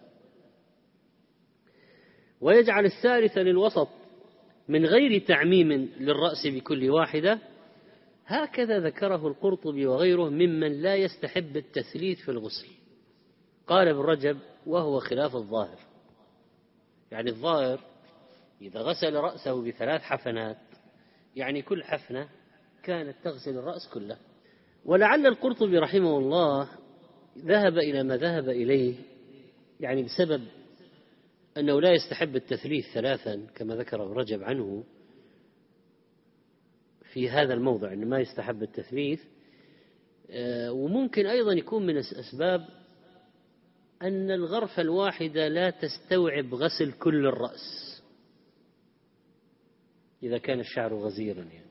ويجعل الثالثة للوسط من غير تعميم للرأس بكل واحدة. هكذا ذكره القرطبي وغيره ممن لا يستحب التثليث في الغسل. قال ابن رجب وهو خلاف الظاهر، يعني الظاهر إذا غسل رأسه بثلاث حفنات يعني كل حفنة كانت تغسل الرأس كله. ولعل القرطبي رحمه الله ذهب إلى ما ذهب إليه يعني بسبب أنه لا يستحب التثليث ثلاثا كما ذكر ابن رجب عنه في هذا الموضع، أنه ما يستحب التثليث. وممكن أيضا يكون من الأسباب أن الغرفة الواحدة لا تستوعب غسل كل الرأس، إذا كان الشعر غزيرا يعني.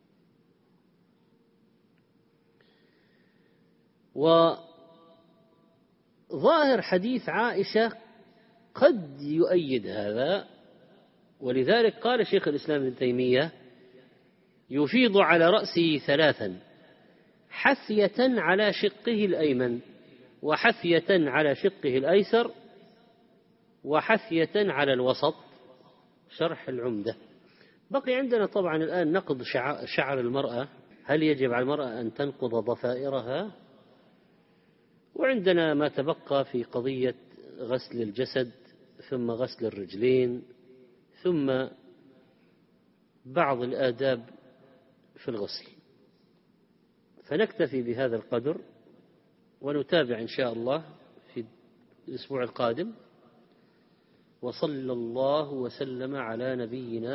وظاهر حديث عائشة قد يؤيد هذا، ولذلك قال شيخ الإسلام ابن تيمية: يفيض على رأسه ثلاثا: حثية على شقه الأيمن، وحثية على شقه الأيسر، وحثية على الوسط. شرح العمدة. بقي عندنا طبعا الآن نقض شعر المرأة، هل يجب على المرأة أن تنقض ضفائرها؟ وعندنا ما تبقى في قضية غسل الجسد، ثم غسل الرجلين، ثم بعض الآداب في الغسل. فنكتفي بهذا القدر، ونتابع إن شاء الله في الأسبوع القادم. وصلى الله وسلم على نبينا